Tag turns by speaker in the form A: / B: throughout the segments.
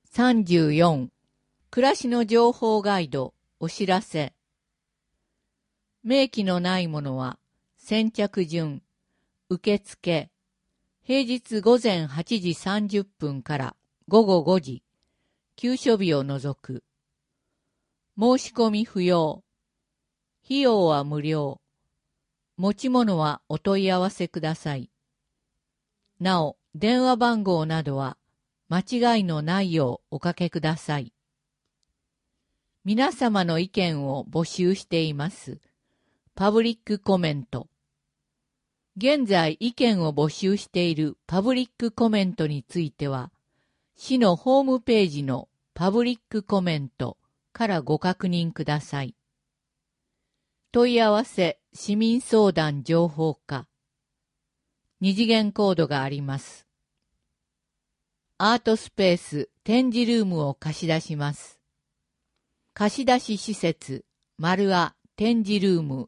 A: 34、暮らしの情報ガイド、お知らせ。明記のないものは、先着順、受付、平日午前8時30分から午後5時、休所日を除く。申し込み不要。費用は無料。持ち物はお問い合わせください。なお、電話番号などは間違いのないようおかけください。皆様の意見を募集しています。パブリックコメント。現在意見を募集しているパブリックコメントについては、市のホームページのパブリックコメントからご確認ください。問い合わせ市民相談情報課。二次元コードがあります。アートスペース展示ルームを貸し出します。貸し出し施設、丸ア展示ルーム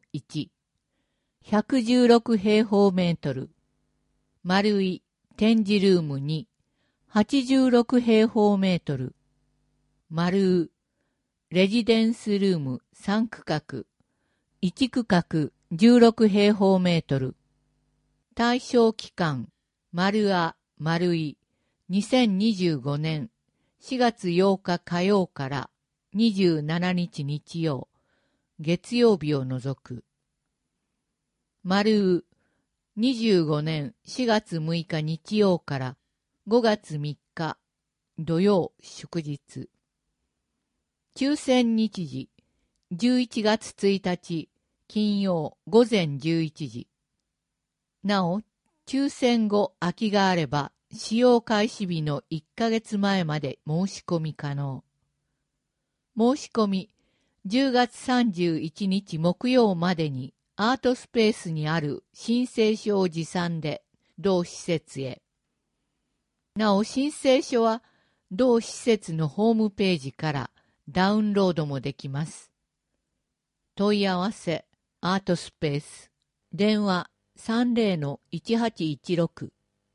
A: 1、116平方メートル。丸い展示ルーム2、86平方メートル。丸うレジデンスルーム3区画、1区画16平方メートル。対象期間、丸ア丸い2025年4月8日火曜から27日日曜、月曜日を除く。丸う25年4月6日日曜から5月3日土曜祝日。抽選日時、11月1日金曜午前11時。なお、抽選後空きがあれば、使用開始日の1ヶ月前まで申し込み可能。申し込み、10月31日木曜までにアートスペースにある申請書を持参で、同施設へ。なお、申請書は、同施設のホームページからダウンロードもできます。問い合わせ、アートスペース、電話30-1816。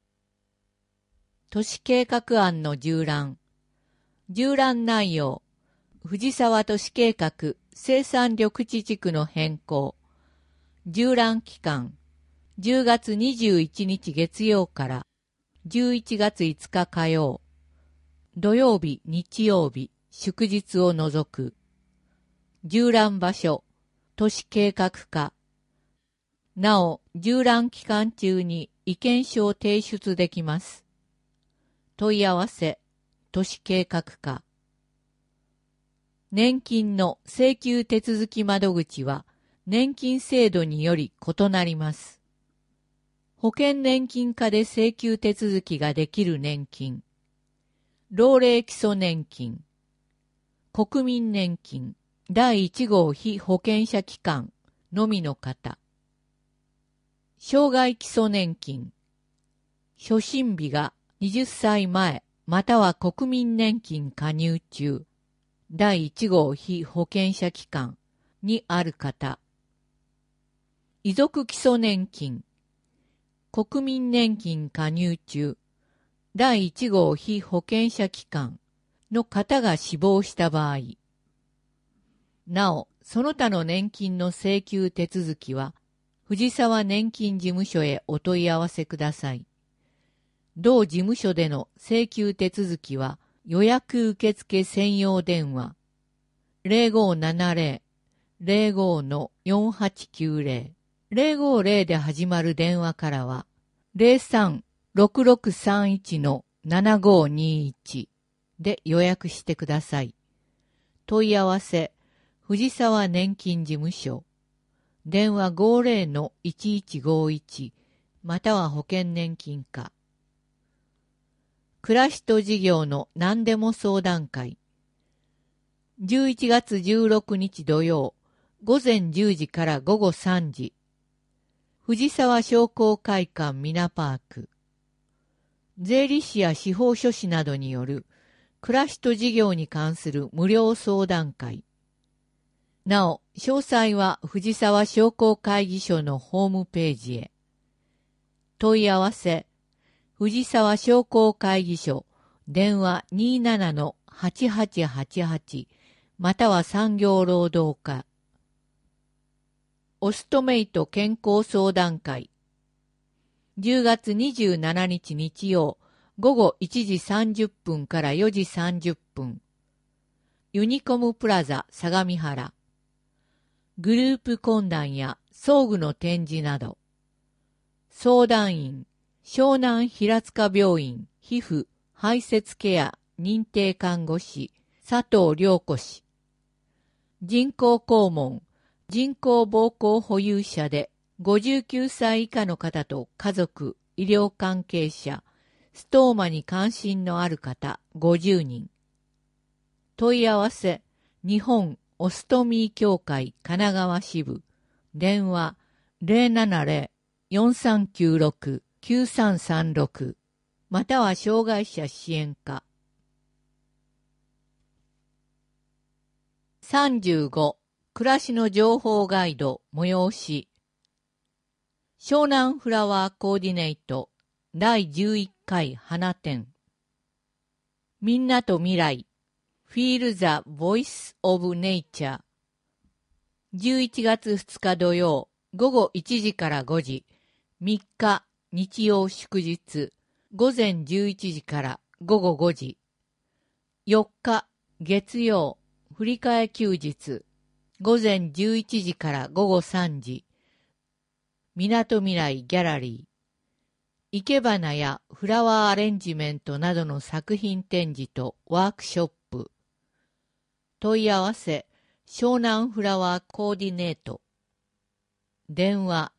A: 都市計画案の縦覧。縦覧内容。藤沢都市計画生産緑地地区の変更。縦覧期間。10月21日月曜から11月5日火曜。土曜日、日曜日、祝日を除く。縦覧場所。都市計画課。なお、縦覧期間中に意見書を提出できます。問い合わせ、都市計画課。年金の請求手続き窓口は、年金制度により異なります。保険年金課で請求手続きができる年金、老齢基礎年金、国民年金、第1号被保険者機関のみの方、障害基礎年金、初診日が20歳前または国民年金加入中、第1号被保険者機関にある方、遺族基礎年金、国民年金加入中、第1号被保険者機関の方が死亡した場合、なお、その他の年金の請求手続きは、藤沢年金事務所へお問い合わせください。同事務所での請求手続きは、予約受付専用電話、0570-05-4890、050で始まる電話からは、03-6631-7521で予約してください。問い合わせ、藤沢年金事務所、電話 50-1151 または保険年金課。暮らしと事業の何でも相談会。11月16日土曜、午前10時から午後3時。藤沢商工会館ミナパーク。税理士や司法書士などによる暮らしと事業に関する無料相談会。なお、詳細は藤沢商工会議所のホームページへ。問い合わせ、藤沢商工会議所電話27-8888または産業労働課。オストメイト健康相談会。10月27日日曜午後1時30分から4時30分。ユニコムプラザ相模原。グループ懇談や装具の展示など。相談員、湘南平塚病院皮膚排泄ケア認定看護師佐藤良子氏。人工肛門、人工膀胱保有者で59歳以下の方と家族、医療関係者、ストーマに関心のある方50人。問い合わせ、日本オストミー協会神奈川支部。電話070-4396-9336または障害者支援課。35. 暮らしの情報ガイド催し。湘南フラワーコーディネート第11回花展。みんなと未来 Feel the Voice of Nature 11月2日土曜午後1時から5時、3日日曜祝日午前11時から午後5時、4日月曜振り替え休日午前11時から午後3時、みなとみらいギャラリー、生け花やフラワーアレンジメントなどの作品展示とワークショップ。問い合わせ、湘南フラワーコーディネート。電話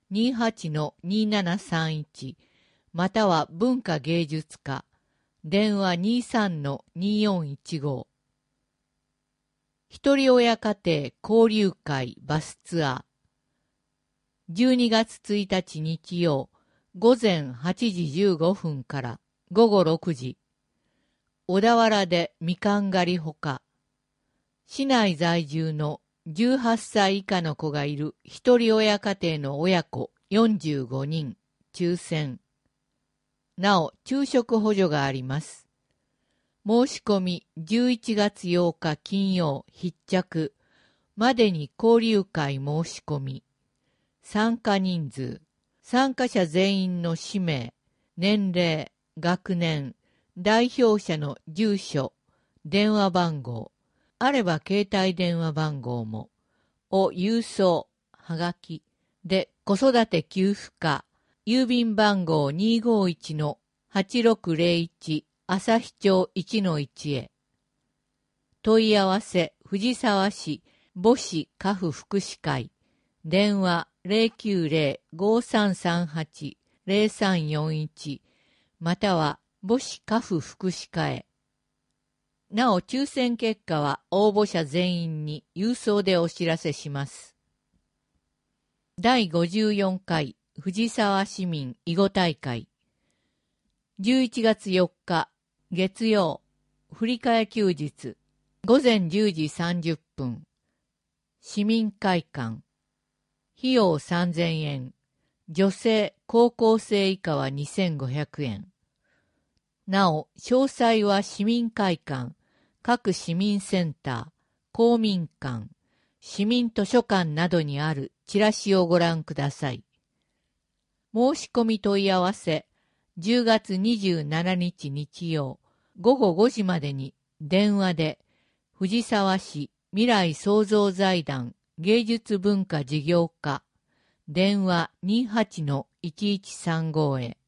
A: 28-2731または文化芸術課。電話23-2415。ひとり親家庭交流会バスツアー。12月1日日曜午前8時15分から午後6時。小田原でみかん狩りほか。市内在住の18歳以下の子がいるひとり親家庭の親子45人抽選。なお、昼食補助があります。申し込み11月8日金曜必着までに交流会申し込み。参加人数、参加者全員の氏名、年齢、学年、代表者の住所、電話番号、あれば携帯電話番号も、を郵送、はがき、で子育て給付課、郵便番号251-8601旭町1-1へ。問い合わせ、藤沢市母子家父福祉会、電話090-5338-0341または母子家父福祉課へ。なお、抽選結果は応募者全員に郵送でお知らせします。第54回藤沢市民囲碁大会。11月4日月曜振り替え休日午前10時30分。市民会館。費用3000円。女性、高校生以下は2500円。なお、詳細は市民会館、各市民センター、公民館、市民図書館などにあるチラシをご覧ください。申し込み問い合わせ、10月27日日曜午後5時までに電話で、藤沢市未来創造財団芸術文化事業課、電話28-1135へ。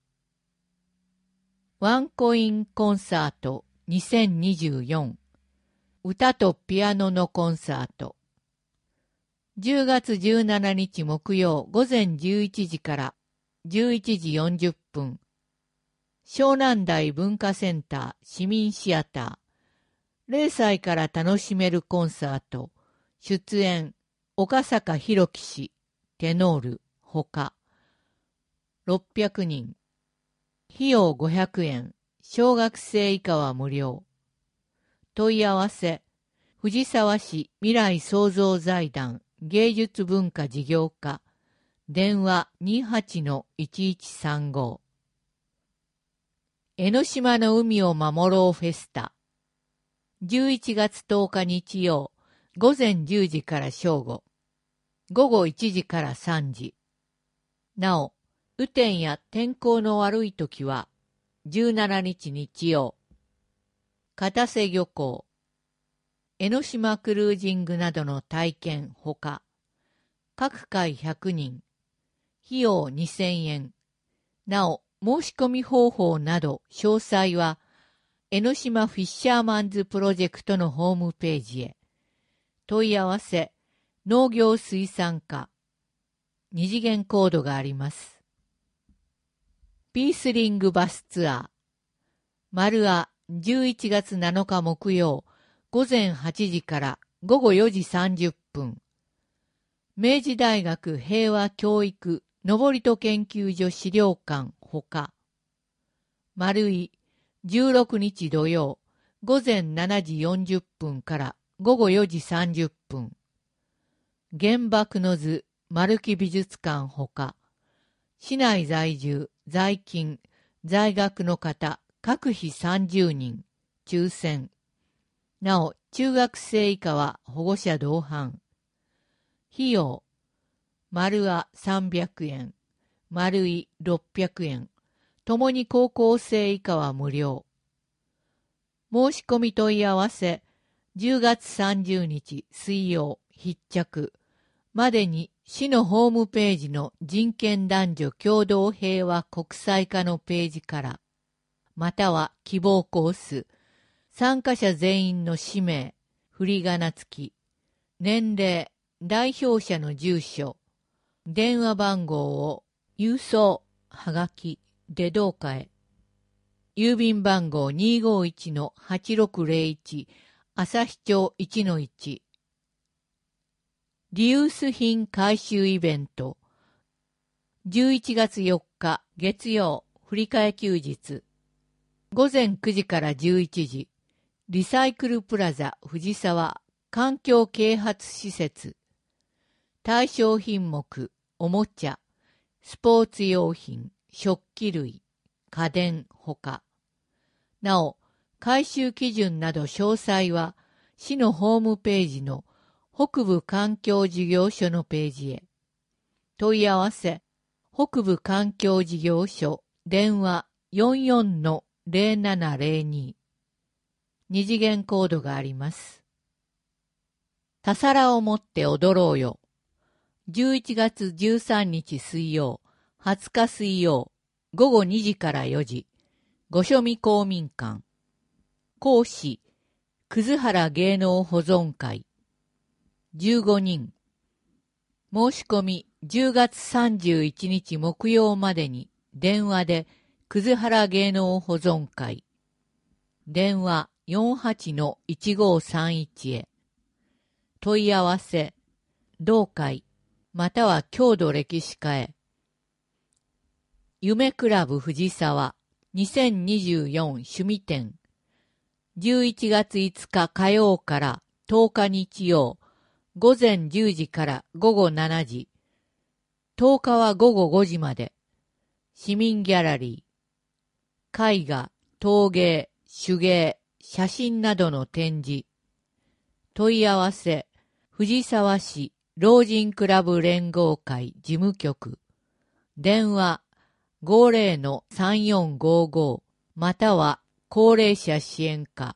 A: ワンコインコンサート2024歌とピアノのコンサート。10月17日木曜午前11時から11時40分。湘南台文化センター市民シアター。0歳から楽しめるコンサート。出演、岡坂博樹氏、テノール、ほか。600人。費用500円。小学生以下は無料。問い合わせ、藤沢市未来創造財団芸術文化事業課。電話28-1135。 江ノ島の海を守ろうフェスタ。11月10日日曜、午前10時から正午。午後1時から3時。なお、雨天や天候の悪い時は、17日日曜。片瀬漁港。江ノ島クルージングなどの体験ほか、各回100人、費用2000円。なお、申し込み方法など詳細は、江ノ島フィッシャーマンズプロジェクトのホームページへ。問い合わせ、農業水産課。二次元コードがあります。ピースリングバスツアー。丸ア11月7日木曜、午前8時から午後4時30分。明治大学平和教育登戸研究所資料館ほか。丸い16日土曜、午前7時40分から午後4時30分。原爆の図丸木美術館ほか。市内在住、在勤、在学の方、各費30人、抽選。なお、中学生以下は保護者同伴。費用、丸あ300円、丸い600円、ともに高校生以下は無料。申し込み問い合わせ、10月30日水曜必着までに市のホームページの人権男女共同平和国際化のページから、または希望コース、参加者全員の氏名、振り仮名付き、年齢、代表者の住所、電話番号を郵送、はがきでどうかへ。郵便番号 251-8601 旭町 1-1。リユース品回収イベント。11月4日月曜振り替え休日。午前9時から11時。リサイクルプラザ藤沢環境啓発施設。対象品目、おもちゃ、スポーツ用品、食器類、家電ほか。なお、回収基準など詳細は、市のホームページの北部環境事業所のページへ。問い合わせ、北部環境事業所、電話 44-0702。二次元コードがあります。たさらを持って踊ろうよ。11月13日水曜、20日水曜、午後2時から4時、御所見公民館。講師、葛原芸能保存会。15人。申し込み10月31日木曜までに電話で葛原芸能保存会。電話48-1531へ。問い合わせ、同会、または郷土歴史課へ。夢クラブ藤沢2024趣味展。11月5日火曜から10日日曜、午前10時から午後7時。10日は午後5時まで。市民ギャラリー。絵画、陶芸、手芸、写真などの展示。問い合わせ、藤沢市老人クラブ連合会事務局。電話50-3455または高齢者支援課。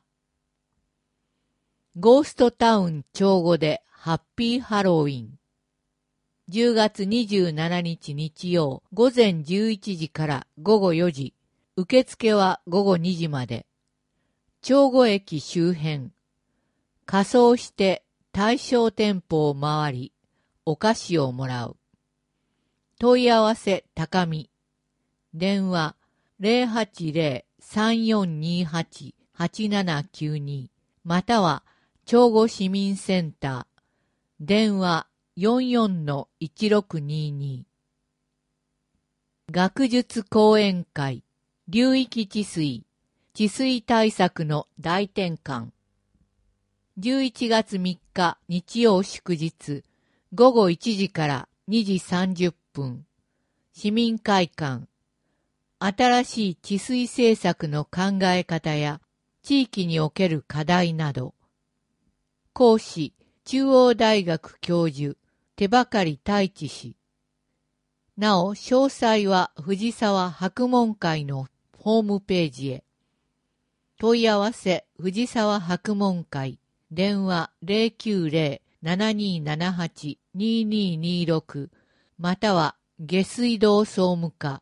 A: ゴーストタウン長後でハッピーハロウィン。10月27日日曜午前11時から午後4時。受付は午後2時まで。長後駅周辺。仮装して対象店舗を回り、お菓子をもらう。問い合わせ高見。電話080-3428-8792または長後市民センター。電話44-1622。学術講演会。流域治水。治水対策の大転換。11月3日日曜祝日。午後1時から2時30分。市民会館。 新しい治水政策の考え方や地域における課題など。講師、中央大学教授、手ばかり太一氏。なお、詳細は藤沢博問会のホームページへ。問い合わせ、藤沢博問会、電話090-7278-2226、または下水道総務課。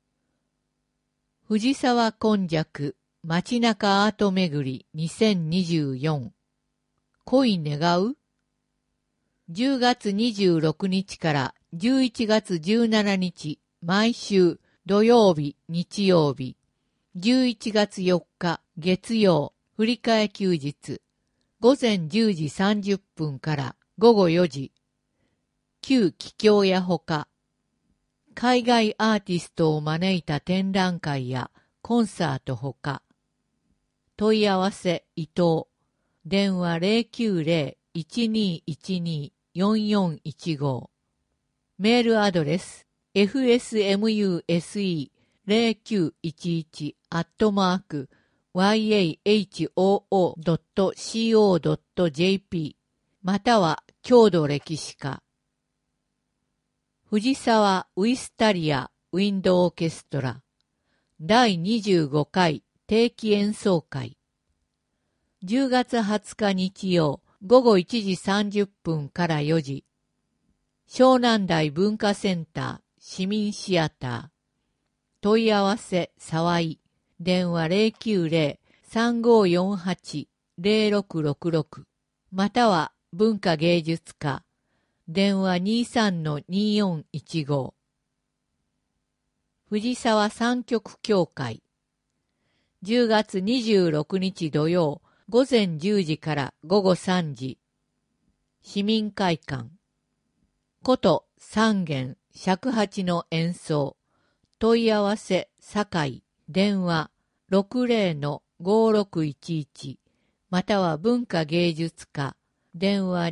A: 藤沢今昔、街中アート巡り2024。恋願う ?10 月26日から11月17日、毎週土曜日、日曜日。11月4日、月曜、振り替え休日。午前10時30分から午後4時。旧桔梗屋ほか。海外アーティストを招いた展覧会やコンサートほか。問い合わせ伊藤。電話090-1212-4415。メールアドレス fsmuse-0911@yahoo.co.jp または郷土歴史課。藤沢ウィスタリアウィンドオーケストラ第25回定期演奏会10月20日日曜午後1時30分から4時湘南台文化センター市民シアター問い合わせ沢井電話090-3548-0666または文化芸術課電話 23-2415 藤沢三極協会10月26日土曜午前10時から午後3時市民会館琴三弦尺八の演奏問い合わせ堺電話 60-5611 または文化芸術課電話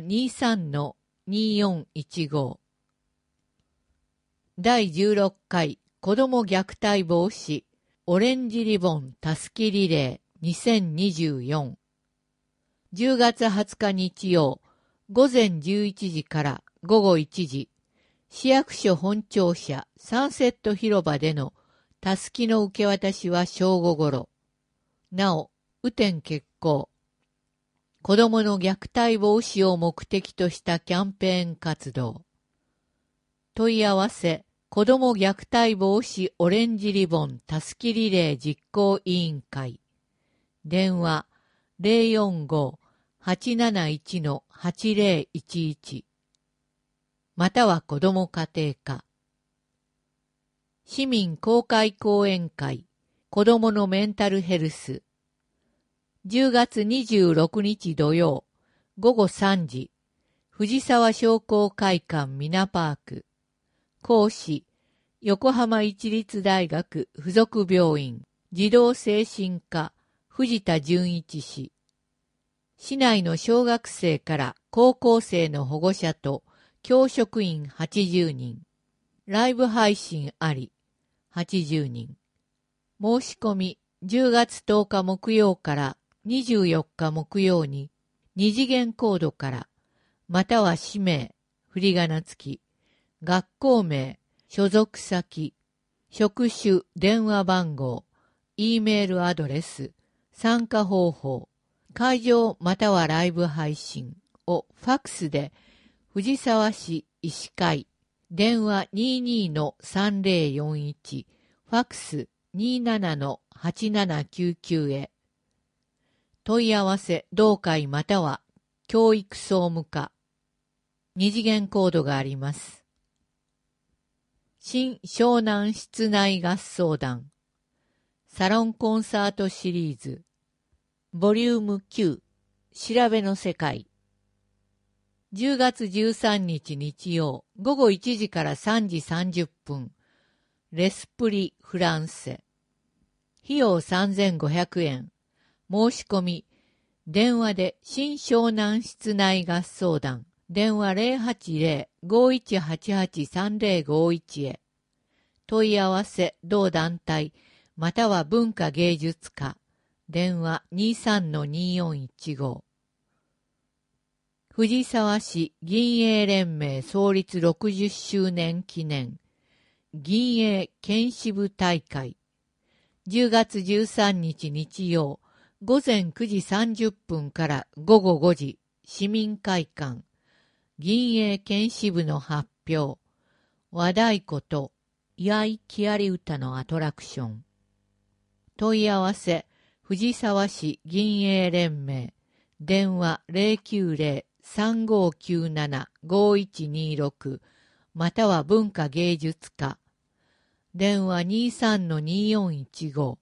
A: 23-2415 第16回子ども虐待防止オレンジリボンたすきリレー2024 10月20日日曜午前11時から午後1時市役所本庁舎サンセット広場でのたすきの受け渡しは正午ごろ。なお、雨天決行。子どもの虐待防止を目的としたキャンペーン活動。問い合わせ、子ども虐待防止オレンジリボンたすきリレー実行委員会。電話045-871-8011または子ども家庭課。市民公開講演会子どものメンタルヘルス10月26日土曜午後3時藤沢商工会館ミナパーク講師横浜市立大学附属病院児童精神科藤田純一氏市内の小学生から高校生の保護者と教職員80人ライブ配信あり80人申し込み10月10日木曜から24日木曜に二次元コードからまたは氏名振り仮名付き学校名所属先職種電話番号 E メールアドレス参加方法会場またはライブ配信をファックスで藤沢市医師会電話 22-3041 ファックス 27-8799 へ問い合わせ同会または教育総務課二次元コードがあります新湘南室内合奏団サロンコンサートシリーズボリューム9調べの世界10月13日日曜午後1時から3時30分レスプリフランセ費用3500円申し込み電話で新湘南室内合奏団電話 080-5188-3051 へ問い合わせ同団体または文化芸術課電話 23-2415 藤沢市銀営連盟創立60周年記念銀営県支部大会10月13日日曜午前9時30分から午後5時市民会館銀営県支部の発表和太鼓と居合木遣り歌のアトラクション問い合わせ藤沢市銀営連盟電話 090-3597-5126 または文化芸術課電話 23-2415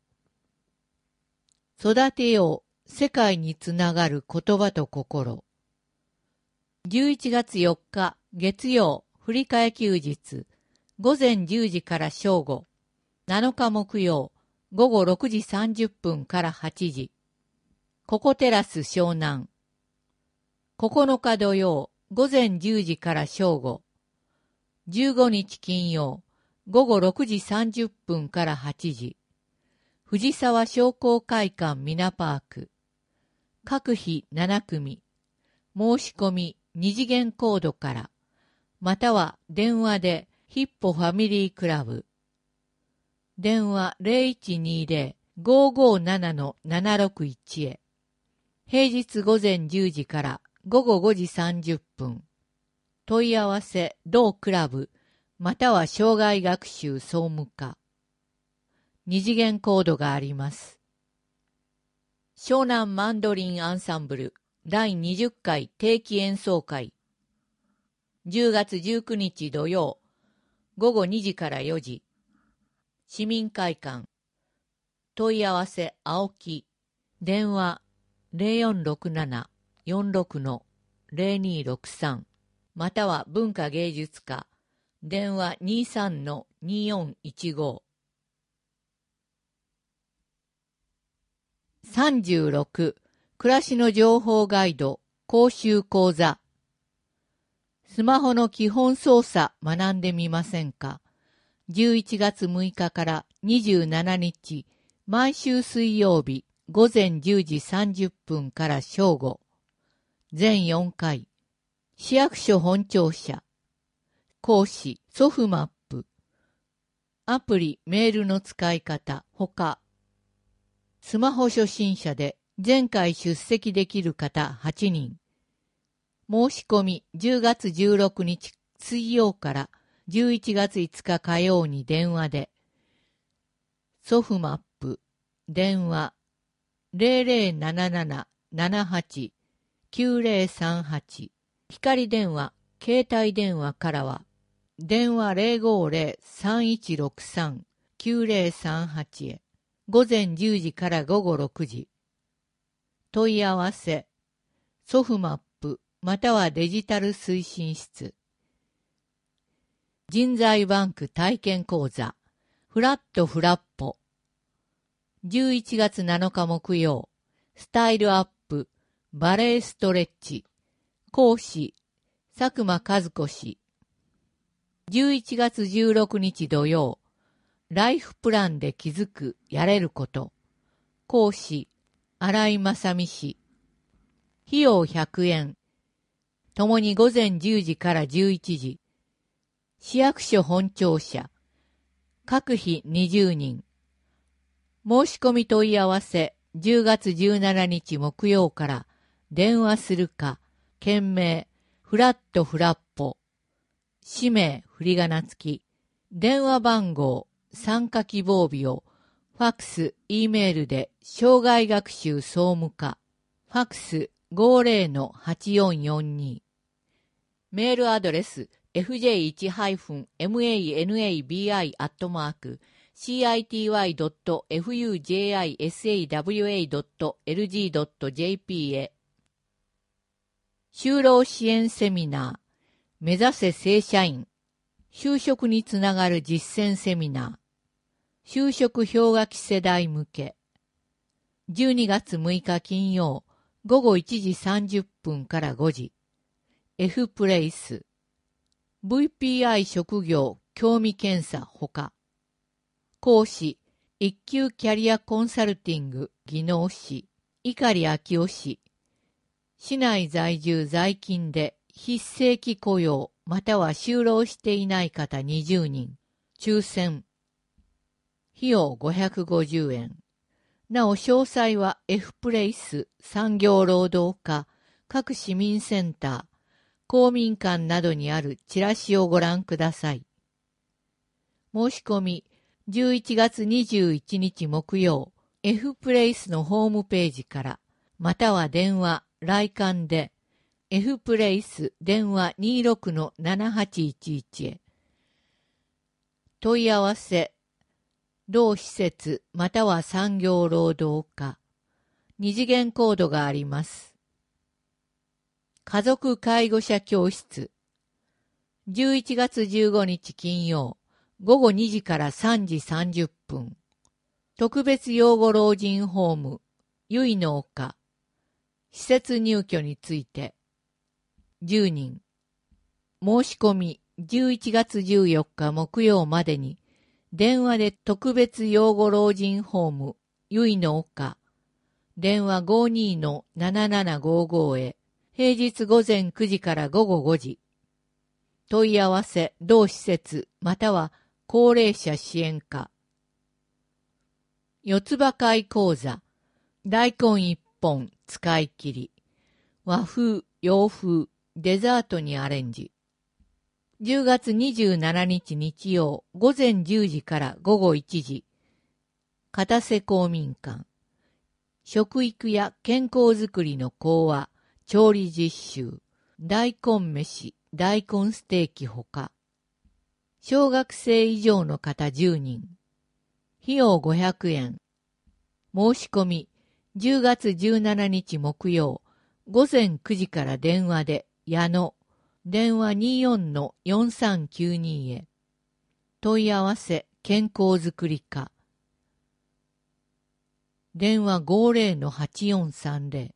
A: 育てよう世界につながる言葉と心11月4日月曜振り替え休日午前10時から正午7日木曜午後6時30分から8時ココテラス湘南9日土曜午前10時から正午15日金曜午後6時30分から8時藤沢商工会館ミナパーク各日7組申し込み2次元コードからまたは電話でヒッポファミリークラブ電話 0120-557-761 へ平日午前10時から午後5時30分問い合わせ同クラブまたは障害学習総務課2次元コードがあります湘南マンドリンアンサンブル第20回定期演奏会10月19日土曜午後2時から4時市民会館問い合わせ青木電話 0467-46-0263 または文化芸術課電話 23-2415 36暮らしの情報ガイド講習講座スマホの基本操作学んでみませんか11月6日から27日毎週水曜日午前10時30分から正午全4回市役所本庁舎講師ソフマップアプリメールの使い方ほかスマホ初心者で前回出席できる方8人申し込み10月16日水曜から11月5日火曜に電話でソフマップ電話 0077-78-9038 光電話携帯電話からは電話 050-3163-9038 へ午前10時から午後6時問い合わせソフマップまたはデジタル推進室人材バンク体験講座フラットフラッポ11月7日木曜スタイルアップバレエストレッチ講師佐久間和子氏11月16日土曜ライフプランで気づくやれること講師新井正美氏費用100円ともに午前10時から11時市役所本庁舎各日20人申し込み問い合わせ10月17日木曜から電話するか件名フラットフラッポ氏名振り仮名付き電話番号参加希望日をファックス E メールで障害学習総務課ファックス 50-8442 メールアドレスfj-manabi.city.fujisawa.lg.jp へ就労支援セミナー目指せ正社員就職につながる実践セミナー就職氷河期世代向け12月6日金曜午後1時30分から5時 F プレイスVPI 職業興味検査ほか講師、一級キャリアコンサルティング技能士、碇昭夫氏。市内在住在勤で非正規雇用または就労していない方20人。抽選。費用550円。なお詳細は F プレイス産業労働課各市民センター、公民館などにあるチラシをご覧ください。申し込み11月21日木曜、F プレイスのホームページから、または電話、来館で、F プレイス電話 26-7811 へ。問い合わせ、同施設または産業労働課。二次元コードがあります。家族介護者教室。11月15日金曜、午後2時から3時30分。特別養護老人ホーム、ゆいの丘。施設入居について。10人。申し込み11月14日木曜までに、電話で特別養護老人ホーム、ゆいの丘。電話 52-7755 へ。平日午前9時から午後5時。問い合わせ、同施設、または高齢者支援課。四つ葉会講座。大根一本使い切り。和風、洋風、デザートにアレンジ。10月27日日曜、午前10時から午後1時。片瀬公民館。食育や健康づくりの講話、調理実習、大根飯、大根ステーキほか。小学生以上の方10人。費用500円。申し込み、10月17日木曜、午前9時から電話で、矢野、電話 24-4392 へ。問い合わせ、健康づくり課。電話 50-8430。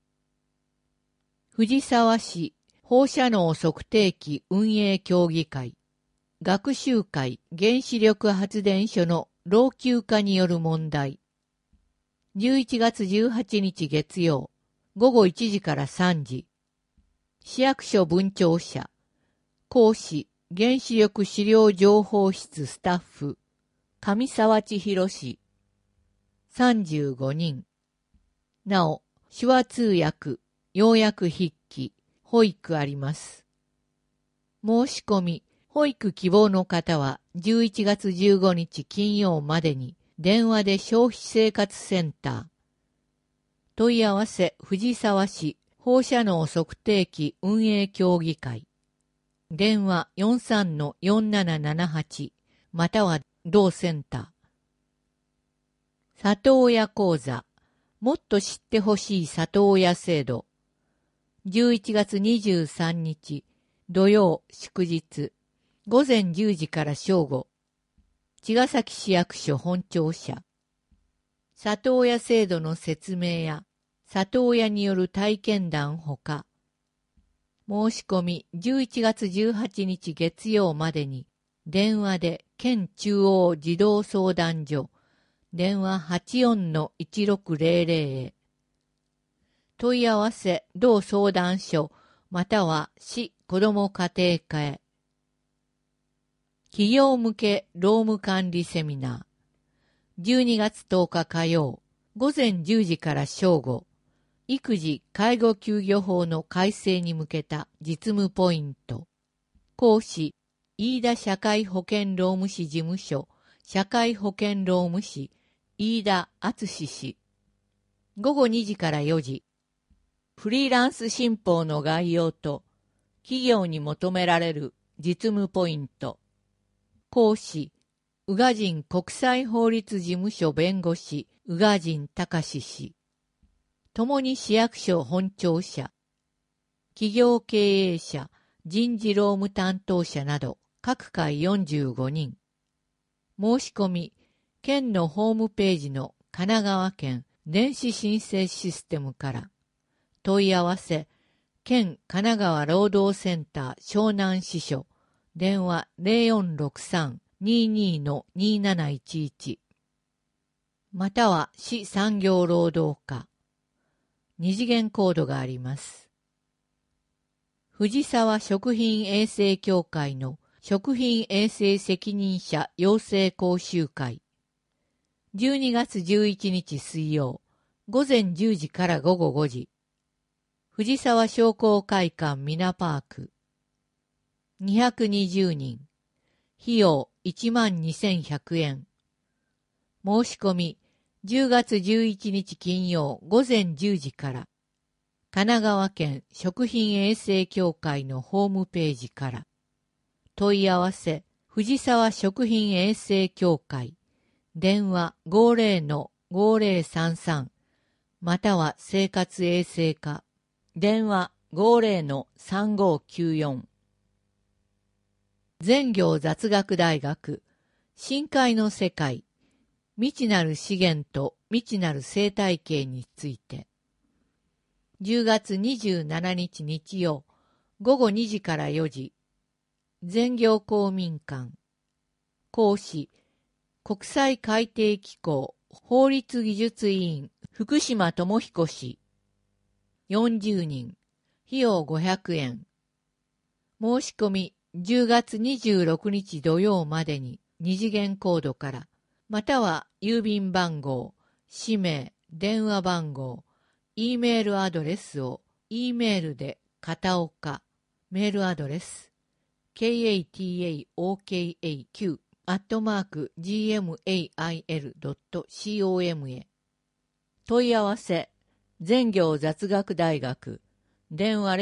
A: 藤沢市放射能測定器運営協議会、学習会原子力発電所の老朽化による問題。11月18日月曜、午後1時から3時。市役所分庁舎、講師原子力資料情報室スタッフ、上沢千尋氏。35人。なお、手話通訳、要約筆記、保育あります。申し込み、保育希望の方は11月15日金曜までに電話で消費生活センター。問い合わせ藤沢市放射能測定器運営協議会。電話 43-4778 または同センター。里親講座。もっと知ってほしい里親制度。11月23日土曜祝日午前10時から正午。茅ヶ崎市役所本庁舎。里親制度の説明や里親による体験談ほか。申し込み11月18日月曜までに電話で県中央児童相談所電話 84-1600 へ。問い合わせ同相談所または市子ども家庭課へ。企業向け労務管理セミナー。12月10日火曜午前10時から正午。育児・介護休業法の改正に向けた実務ポイント。講師、飯田社会保険労務士事務所社会保険労務士飯田敦氏。午後2時から4時。フリーランス新法の概要と企業に求められる実務ポイント。講師、宇賀神国際法律事務所弁護士宇賀神隆氏。共に市役所本庁舎、企業経営者、人事労務担当者など各会45人。申し込み、県のホームページの神奈川県電子申請システムから。問い合わせ、県神奈川労働センター湘南支所、電話 0463-223-3000 22-2711 または市産業労働課。二次元コードがあります。藤沢食品衛生協会の食品衛生責任者養成講習会。12月11日水曜、午前10時から午後5時。藤沢商工会館ミナパーク。220人。費用12,100円。申し込み10月11日金曜午前10時から。神奈川県食品衛生協会のホームページから。問い合わせ、藤沢食品衛生協会。電話 50-5033 または生活衛生課。電話 50-3594 全業雑学大学深海の世界未知なる資源と未知なる生態系について10月27日日曜午後2時から4時全業公民館講師国際海底機構法律技術委員福島智彦氏40人費用500円申し込み10月26日土曜までに二次元コードからまたは郵便番号氏名電話番号 E メールアドレスを E メールで片岡メールアドレス kataoku@gmail.com へ問い合わせ全業雑学大学電話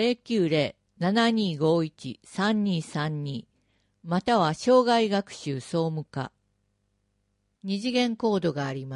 A: 090-7251-3232または生涯学習総務課二次元コードがあります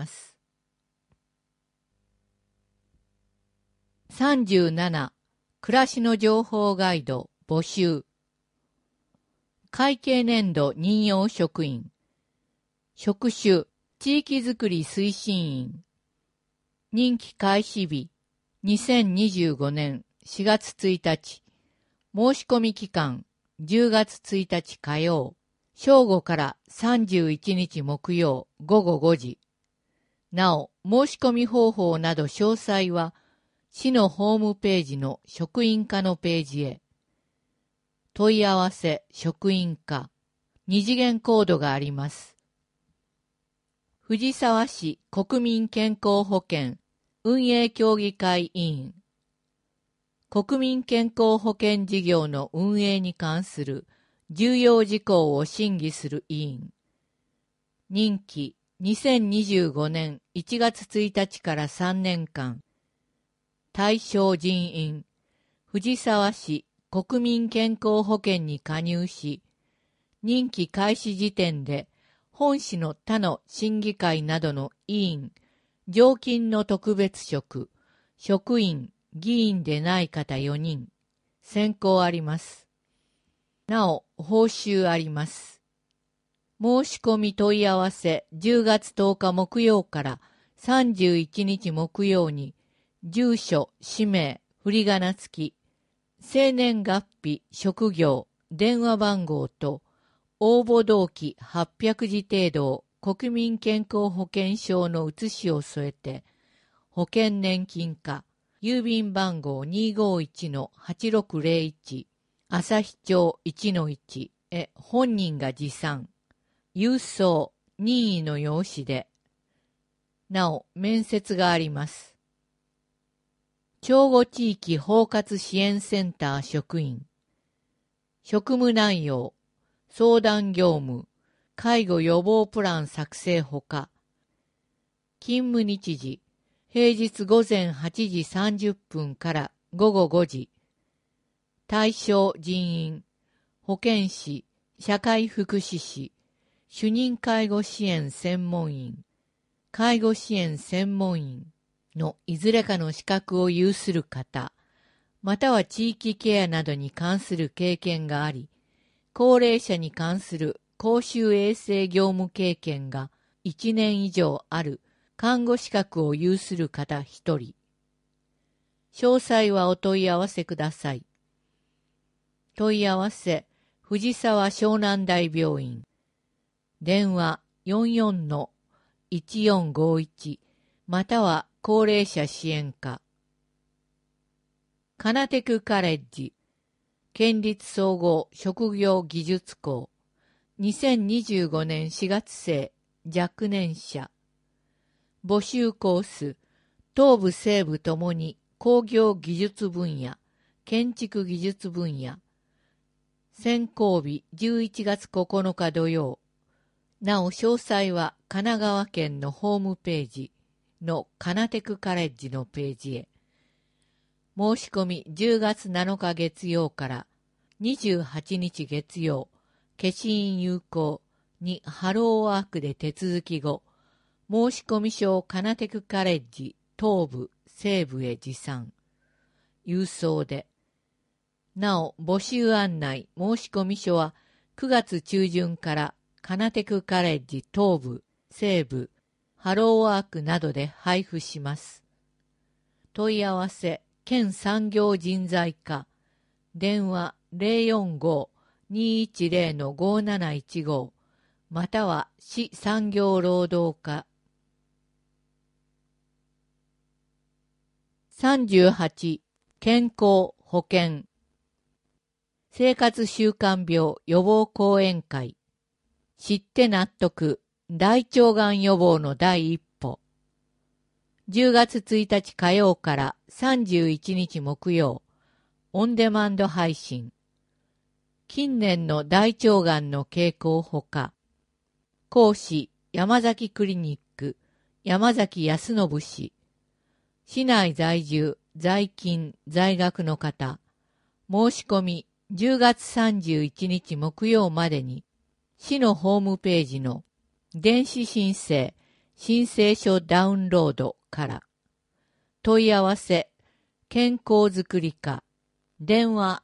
A: 。37暮らしの情報ガイド募集会計年度任用職員職種地域づくり推進員任期開始日2025年4月1日申し込み期間10月1日火曜正午から31日木曜午後5時なお申し込み方法など詳細は市のホームページの職員課のページへ問い合わせ職員課二次元コードがあります。藤沢市国民健康保険運営協議会委員国民健康保険事業の運営に関する重要事項を審議する委員任期2025年1月1日から3年間対象人員藤沢市国民健康保険に加入し任期開始時点で本市の他の審議会などの委員常勤の特別職職員議員でない方4人選考あります。なお報酬あります。申し込み問い合わせ10月10日木曜から31日木曜に住所、氏名、振り仮名付き、生年月日、職業、電話番号と応募動機800字程度を国民健康保険証の写しを添えて保険年金課郵便番号 251-8601 旭町 1-1 へ本人が持参郵送任意の用紙でなお面接があります。長後地域包括支援センター職員職務内容相談業務介護予防プラン作成ほか勤務日時平日午前8時30分から午後5時対象人員保健師社会福祉士主任介護支援専門員介護支援専門員のいずれかの資格を有する方、または地域ケアなどに関する経験があり、高齢者に関する公衆衛生業務経験が1年以上ある看護資格を有する方1人。詳細はお問い合わせください。問い合わせ、藤沢湘南台病院。 電話44-1451または高齢者支援課。カナテクカレッジ県立総合職業技術校2025年4月生若年者募集コース東部西部ともに工業技術分野建築技術分野選考日11月9日土曜。なお詳細は神奈川県のホームページのカナテクカレッジのページへ。申し込み10月7日月曜から28日月曜、消印有効にハローワークで手続き後、申し込み書をカナテクカレッジ東部西部へ持参。郵送で。なお、募集案内、申し込み書は9月中旬からカナテクカレッジ東部、西部、ハローワークなどで配布します。問い合わせ、県産業人材課、電話045-210-5715、または市産業労働課。38、健康保険。生活習慣病予防講演会。知って納得、大腸がん予防の第一歩。10月1日火曜から31日木曜、オンデマンド配信。近年の大腸がんの傾向ほか、講師、山崎クリニック、山崎康信氏。市内在住、在勤、在学の方。申し込み、10月31日木曜までに、市のホームページの電子申請書ダウンロードから。問い合わせ、健康づくり課、電話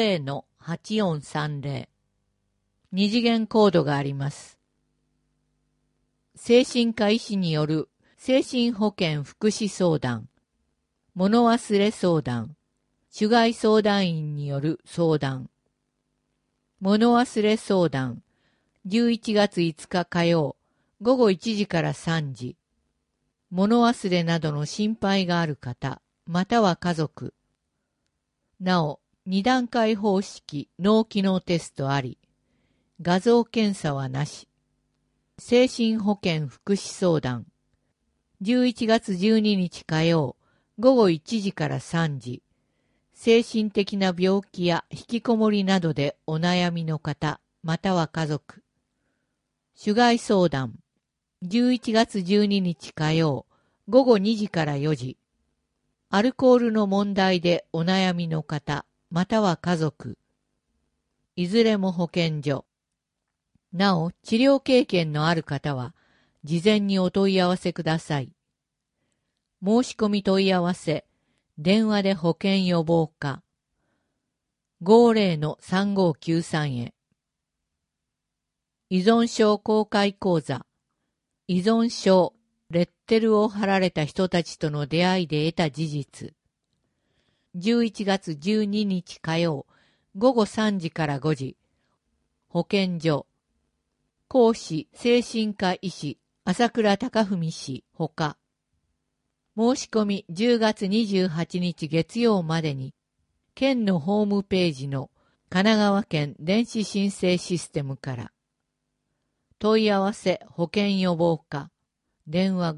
A: 50-8430。二次元コードがあります。精神科医師による精神保健福祉相談、物忘れ相談、主害相談員による相談。物忘れ相談、11月5日火曜、午後1時から3時。物忘れなどの心配がある方、または家族。なお、2段階方式脳機能テストあり、画像検査はなし。精神保健福祉相談、11月12日火曜、午後1時から3時。精神的な病気や引きこもりなどでお悩みの方、または家族。主害相談、11月12日火曜、午後2時から4時。アルコールの問題でお悩みの方、または家族。いずれも保健所。なお、治療経験のある方は、事前にお問い合わせください。申し込み問い合わせ、電話で保険予防課。50-3593へ。依存症公開講座。依存症、レッテルを貼られた人たちとの出会いで得た事実。11月12日火曜、午後3時から5時。保健所。講師、精神科医師、朝倉隆文氏、ほか。申し込み10月28日月曜までに、県のホームページの神奈川県電子申請システムから。問い合わせ保険予防課、電話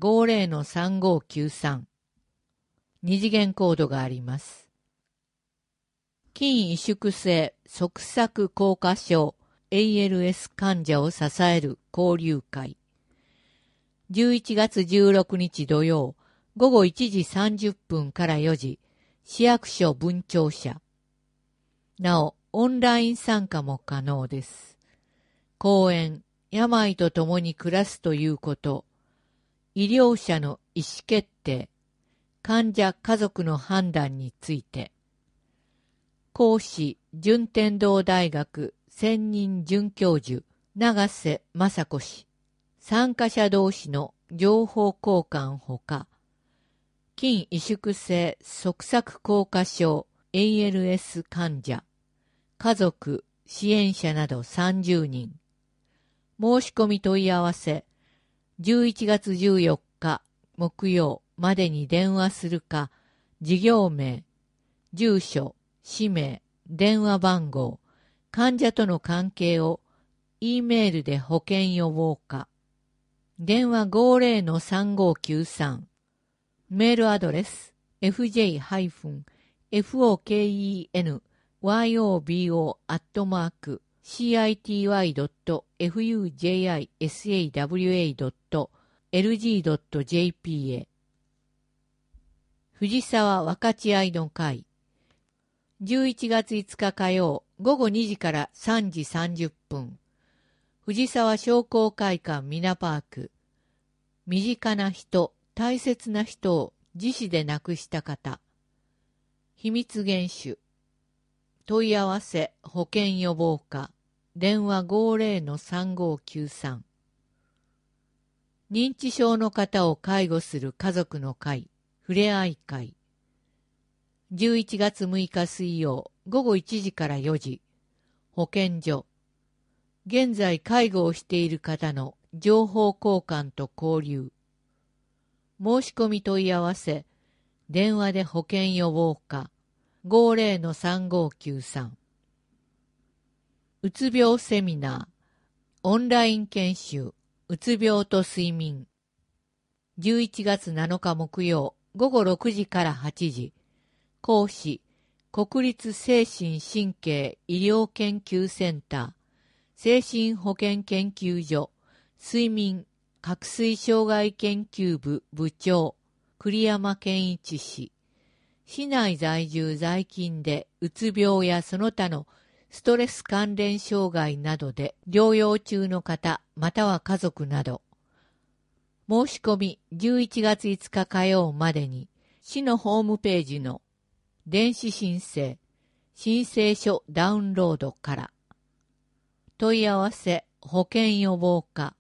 A: 50-3593。二次元コードがあります。筋萎縮性側索硬化症 ALS 患者を支える交流会。11月16日土曜、午後1時30分から4時、市役所分庁舎。なお、オンライン参加も可能です。講演、病と共に暮らすということ、医療者の意思決定、患者家族の判断について。講師、順天堂大学専任准教授、永瀬雅子氏。参加者同士の情報交換ほか、筋萎縮性側索硬化症 ALS 患者、家族、支援者など30人。 申し込み問い合わせ、11月14日木曜までに電話するか、事業名、住所、氏名、電話番号、患者との関係を E メールで保険予防課、電話50-3593、メールアドレス fji-yobo.city.fujisawa.lg.jp へ。藤沢分かち合いの会、11月5日火曜午後2時から3時30分、藤沢商工会館ミナパーク、身近な人、大切な人を自死で亡くした方、秘密厳守、問い合わせ保険予防課、電話50-3593、認知症の方を介護する家族の会、ふれあい会、11月6日水曜午後1時から4時、保健所、現在介護をしている方の情報交換と交流、申し込み問い合わせ、電話で保険予防課、50-3593、うつ病セミナー、オンライン研修、うつ病と睡眠、11月7日木曜午後6時から8時、講師、国立精神神経医療研究センター、精神保健研究所、睡眠、覚醒障害研究部部長、栗山健一氏、市内在住在勤でうつ病やその他のストレス関連障害などで療養中の方または家族など、申し込み11月5日火曜までに市のホームページの電子申請、申請書ダウンロードから、問い合わせ保険予防課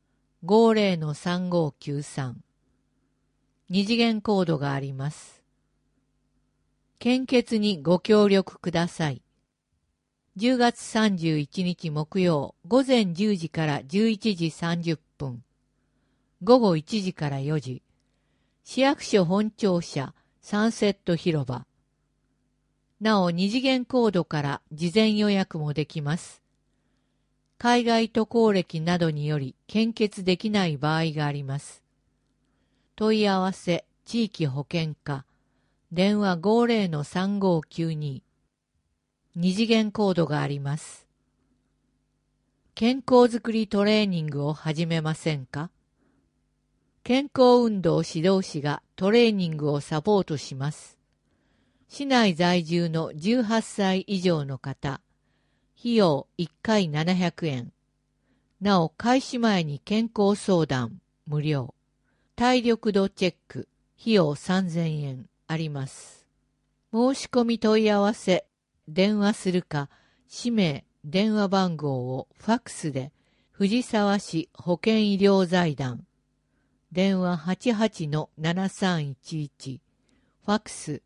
A: 50-3593、二次元コードがあります。献血にご協力ください。10月31日木曜午前10時から11時30分、午後1時から4時、市役所本庁舎サンセット広場。なお二次元コードから事前予約もできます。海外渡航歴などにより献血できない場合があります。問い合わせ地域保健課、電話50-3592、二次元コードがあります。健康づくりトレーニングを始めませんか？健康運動指導士がトレーニングをサポートします。市内在住の18歳以上の方、費用1回700円。なお、開始前に健康相談、無料。体力度チェック、費用3000円あります。申し込み問い合わせ、電話するか、氏名、電話番号をファックスで、藤沢市保健医療財団、電話 88-7311、ファックス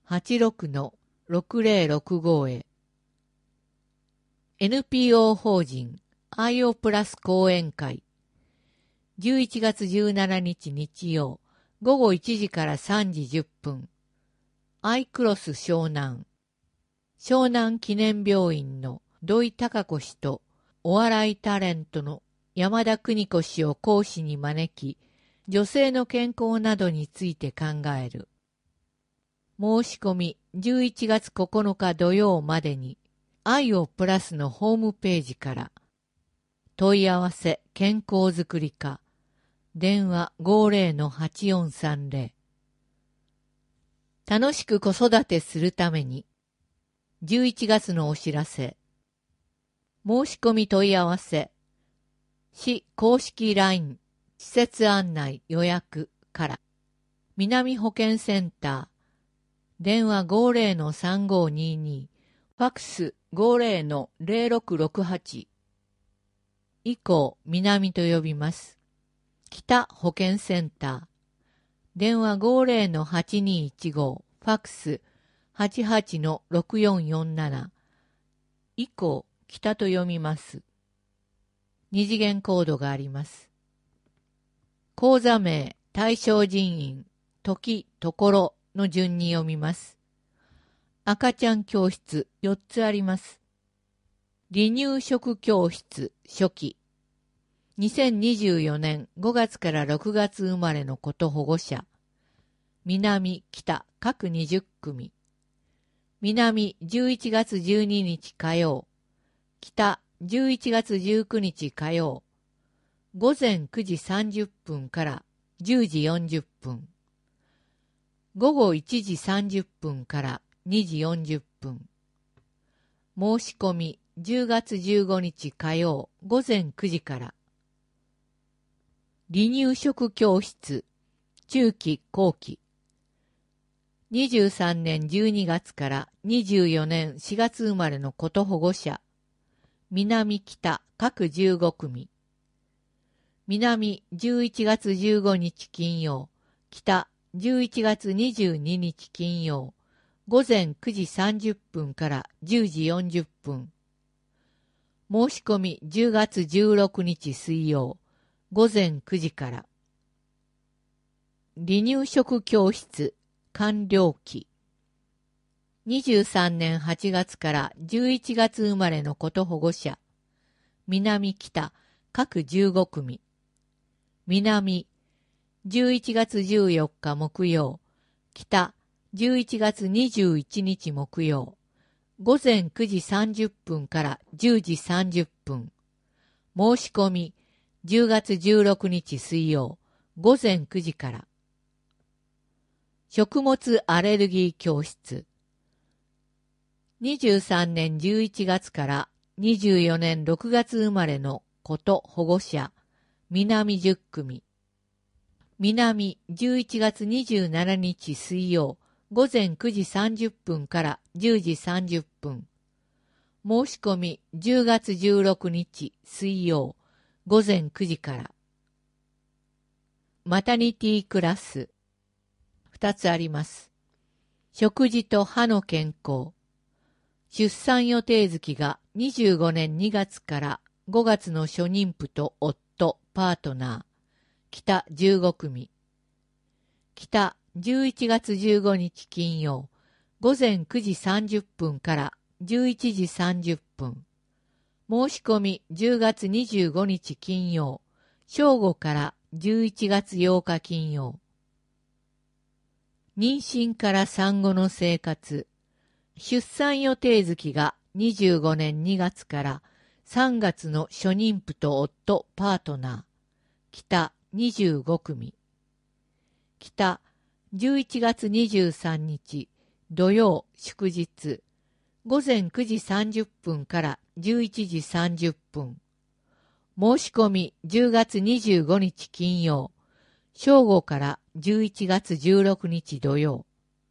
A: 86-6065 へ。NPO 法人アイオプラス講演会、11月17日日曜午後1時から3時10分、アイクロス湘南、湘南記念病院の土井孝子氏とお笑いタレントの山田邦子氏を講師に招き、女性の健康などについて考える。申し込み11月9日土曜までに、アイオプラスのホームページから、問い合わせ健康づくり課、電話 50-8430。楽しく子育てするために、11月のお知らせ。申し込み問い合わせ、市公式 LINE、施設案内予約から、南保健センター、電話 50-3522、ファックス 50-0668 以降、南と呼びます。北保健センター、電話 50-8215、ファックス 88-6447 以降、北と読みます。 二次元コードがあります。講座名、対象人員、時、ところの順に読みます。赤ちゃん教室4つあります。離乳食教室初期。2024年5月から6月生まれの子と保護者。南、北、各20組。南、11月12日火曜。北、11月19日火曜。午前9時30分から10時40分。午後1時30分から2時40分。申し込み10月15日火曜午前9時から。離乳食教室中期後期。23年12月から24年4月生まれの子と保護者。南北各15組。南11月15日金曜。北11月22日金曜。午前9時30分から10時40分。申し込み10月16日水曜。午前9時から。離乳食教室完了期。23年8月から11月生まれの子と保護者。南北各15組。南11月14日木曜。北11月21日木曜。午前9時30分から10時30分。申し込み10月16日水曜。午前9時から。食物アレルギー教室。23年11月から24年6月生まれの子と保護者。南10組。南11月27日水曜。午前9時30分から10時30分。申し込み10月16日水曜。午前9時から。マタニティクラス。2つあります。食事と歯の健康。出産予定月が25年2月から5月の初妊婦と夫、パートナー。北15組。北11月15日金曜。午前9時30分から11時30分。申し込み10月25日金曜。正午から11月8日金曜。妊娠から産後の生活。出産予定月が25年2月から3月の初妊婦と夫、パートナー。北25組。北11月23日土曜祝日。午前9時30分から11時30分。申し込み10月25日金曜。正午から11月16日土曜。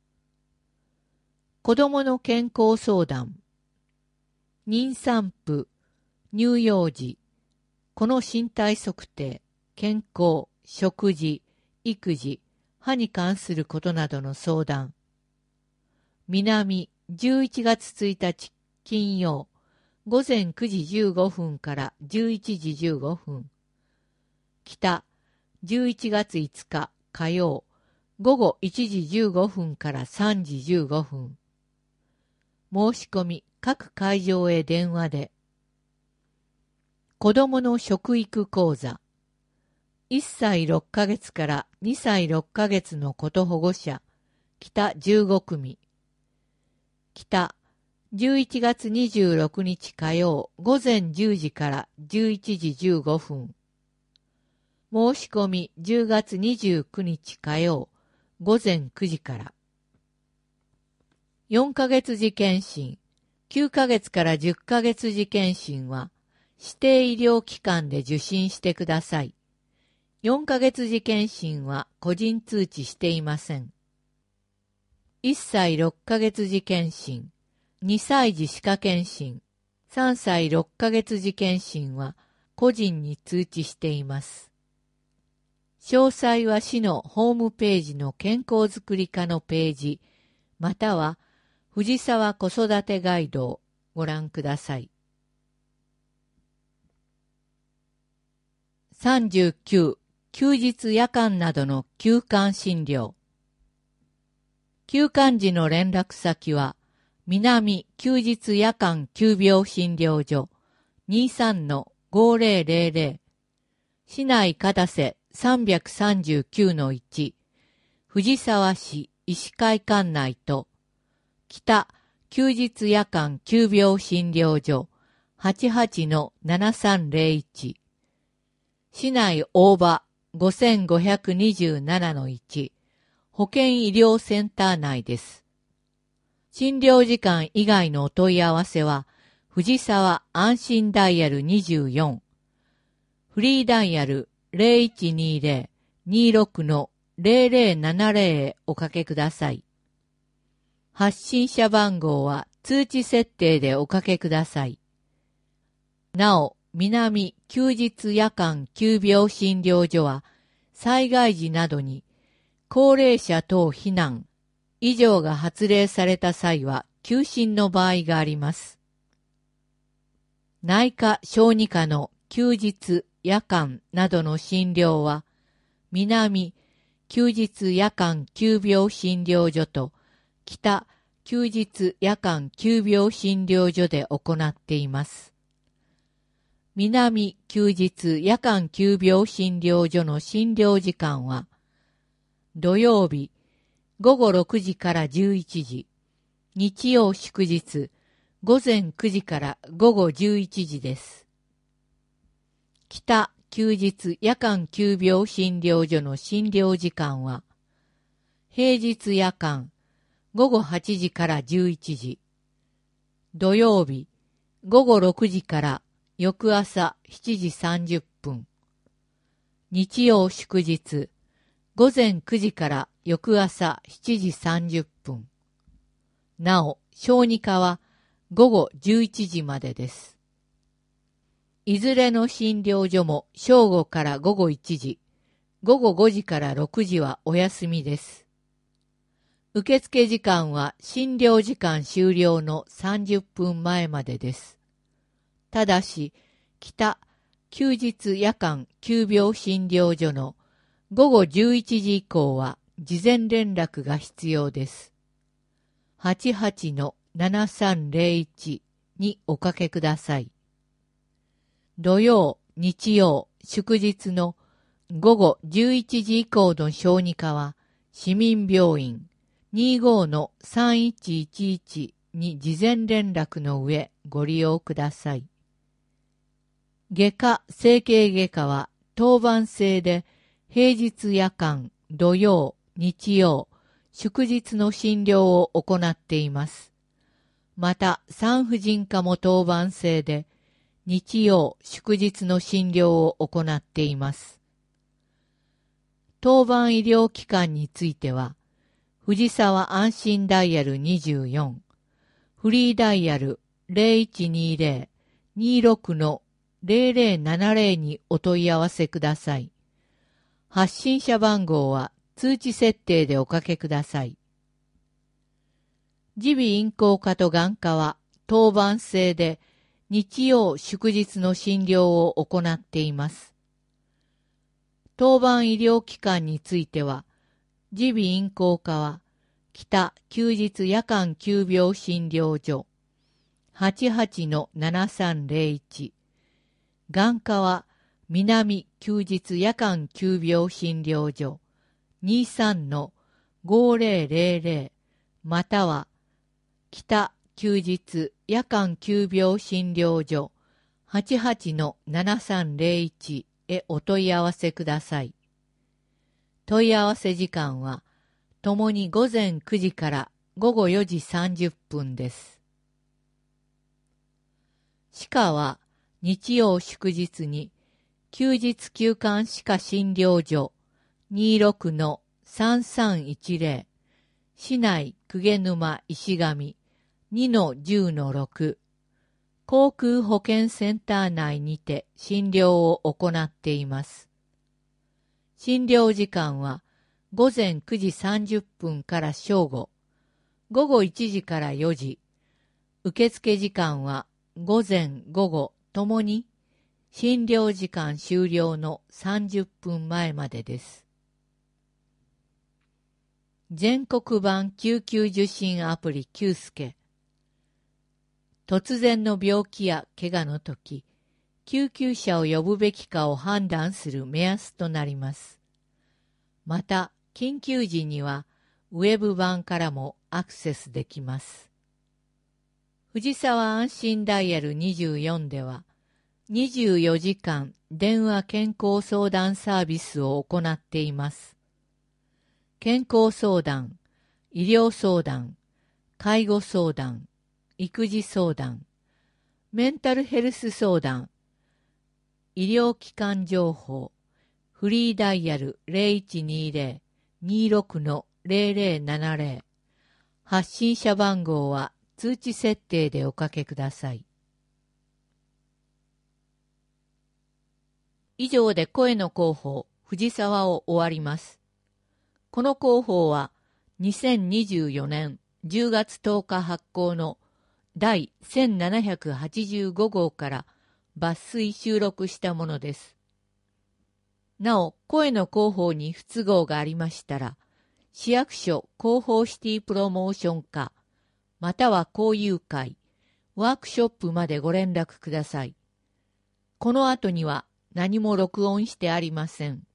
A: 子どもの健康相談。妊産婦、乳幼児、この身体測定、健康、食事、育児、歯に関することなどの相談。南11月1日金曜。午前9時15分から11時15分。北11月5日火曜。午後1時15分から3時15分。申し込み各会場へ電話で。子どもの食育講座。1歳6ヶ月から2歳6ヶ月の子と保護者。北15組。北11月26日火曜午前10時から11時15分。申し込み10月29日火曜午前9時から。4ヶ月時検診、9ヶ月から10ヶ月時検診は指定医療機関で受診してください。4ヶ月時検診は個人通知していません。1歳6ヶ月時検診、2歳児歯科検診、3歳6ヶ月時検診は個人に通知しています。詳細は市のホームページの健康づくり課のページ、または藤沢子育てガイドをご覧ください。 39、休日夜間などの休館診療。休館時の連絡先は、南休日夜間急病診療所 23-5000、市内片瀬 339-1、藤沢市医師会館内と、北休日夜間急病診療所 88-7301、市内大場 5527-1、保健医療センター内です。診療時間以外のお問い合わせは、藤沢安心ダイヤル24、フリーダイヤル 0120-26-0070 へおかけください。発信者番号は通知設定でおかけください。なお、南休日夜間急病診療所は、災害時などに、高齢者等避難、以上が発令された際は休診の場合があります。内科・小児科の休日、夜間などの診療は、南休日夜間急病診療所と北休日夜間急病診療所で行っています。南休日夜間急病診療所の診療時間は、土曜日午後6時から11時、日曜祝日午前9時から午後11時です。北休日夜間急病診療所の診療時間は、平日夜間午後8時から11時、土曜日午後6時から翌朝7時30分、日曜祝日午前9時から翌朝7時30分。なお、小児科は午後11時までです。いずれの診療所も正午から午後1時、午後5時から6時はお休みです。受付時間は診療時間終了の30分前までです。ただし、北休日夜間急病診療所の午後11時以降は事前連絡が必要です。88-7301におかけください。土曜、日曜、祝日の午後11時以降の小児科は市民病院 25-3111 に事前連絡の上ご利用ください。外科・整形外科は当番制で平日夜間、土曜、日曜、祝日の診療を行っています。また産婦人科も当番制で日曜、祝日の診療を行っています。当番医療機関については、藤沢安心ダイヤル24、フリーダイヤル 0120-26-0070 にお問い合わせください。発信者番号は通知設定でおかけください。耳鼻咽喉科と眼科は当番制で日曜祝日の診療を行っています。当番医療機関については、耳鼻咽喉科は北休日夜間急病診療所 88-7301、眼科は南休日夜間急病診療所 23-5000 または北休日夜間急病診療所 88-7301 へお問い合わせください。問い合わせ時間はともに午前9時から午後4時30分です。歯科は日曜祝日に休日休館歯科診療所 26-3310 市内鵠沼石上 2-10-6 航空保健センター内にて診療を行っています。診療時間は午前9時30分から正午、午後1時から4時、受付時間は午前午後ともに診療時間終了の30分前までです。全国版救急受診アプリQ助。突然の病気や怪我の時、救急車を呼ぶべきかを判断する目安となります。また、緊急時にはウェブ版からもアクセスできます。藤沢安心ダイヤル24では、24時間電話健康相談サービスを行っています。健康相談、医療相談、介護相談、育児相談、メンタルヘルス相談、医療機関情報、フリーダイヤル 0120-26-0070。発信者番号は通知設定でおかけください。以上で声の広報、藤沢を終わります。この広報は2024年10月10日発行の第1785号から抜粋収録したものです。なお、声の広報に不都合がありましたら、市役所広報シティプロモーション課、または交友会、ワークショップまでご連絡ください。この後には何も録音してありません。